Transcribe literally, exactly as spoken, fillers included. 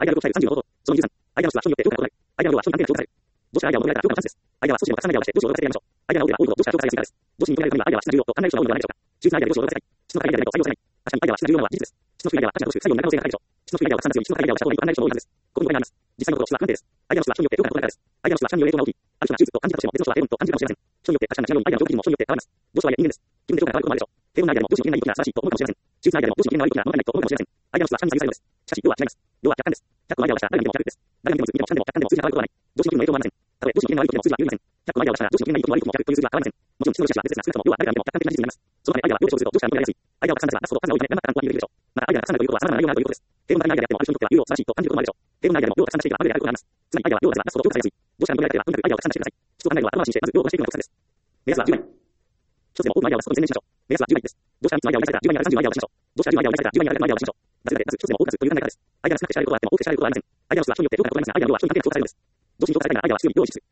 アイデアをさんじゅうのこと。そのにじゅうさん。アイデアの質は人によって評価が異なる。アイデアの量は人に関係ない評価される。どうしてアイデアを求められたら評価のチャンスです。アイデアは少しでもたくさんのアイデアをして、どうしようを動かせてやりましょう。アイデアの多ければ多いほど、どうしたら評価されやすいからです。どうしに求められるためには、アイデアは質が重要と考える人が多いのではないでしょうか。中心のアイデアでどうしようを動かせない。質の高いアイデアでないと採用されない。確かにアイデアは質が重要なのは事実です。質の低いアイデアは価値が落ちる、作業になる可能性が高いでしょう。質の低いアイデアはたくさんの強い質の高いアイデアをした方がいいと考える人も多いはずです。ここに誤解があります。実際のところ質は不安定です。アイデアの質は人によって評価が異なるからです。アイデアの質は他人による影響が大きい。ある人が充実と感じたとしても、別の人は平凡と感じるかもしれません。人によって価値観が違うようにアイデアの上手にも人によって変わります。どうしようは人間です。自分で評価が変わることもあるでしょう。平凡なアイデアでもどうしようの限界な時が素晴らしいと思うかもしれません。中心のアイデアでもどうしようの限界な時が物足りないと思うかもしれません。アイデアの質は他人に差異があるようです。しかし、量は違います。量は客観です。ひゃっこのアイデアを出した誰が見てもひゃくです。誰が見ても見ても客観でも数字が変わることはない。どうしの時にも影響はありません。たとえどうしの機嫌の悪い時でも数字は揺るぎません。ひゃっこのアイデアを出したらどうしの機嫌がいい時も悪い時もひゃくという数字は変わりません。もちろん質の良し悪しは別ですが、少なくとも量は誰が見ても客観的な事実になります。そのためアイデアは量で生ずるとどうしたら物がやりやすい。アイデアをたくさん出せば出すほど数が多いため何らかの担保は有できるでしょう。またアイデアがたくさんあるということは様々な内容があるということです。平凡なアイデアであってもある人にとっては有料素晴らしいと感じることもあるでしょう。平凡なアイデアでも量をたくさん出していけばまぐれであることがあります。つまりアイデアは量を出せば出すほど評価されやすい。どうしたら求められたらとにかくアイデアをたくさん出してください。質を考えるのは後回しにしてまず量を出していくのがコツです。目安はじゅうまい。一つでも多くのアイデアを出すことに専念しましょう。目安はじゅうまいです。どうしたらみっつのアイデアを出されたらじゅうまいあるさんじゅうのアイデアを出しましょう。どうしたらじゅうまいアイデアを出されたらじゅうまいあるひゃくのアイデアを出しましょう。なぜかでまず一つでも多く出すという考え方です。アイデアが少なくて知られることはあっても多くて知られることはありません。アイデアの質は人によって評価が異なりますが、アイデアの量は人に関係することはあります。どうしに評価されたいならアイデアは質より量を意識する。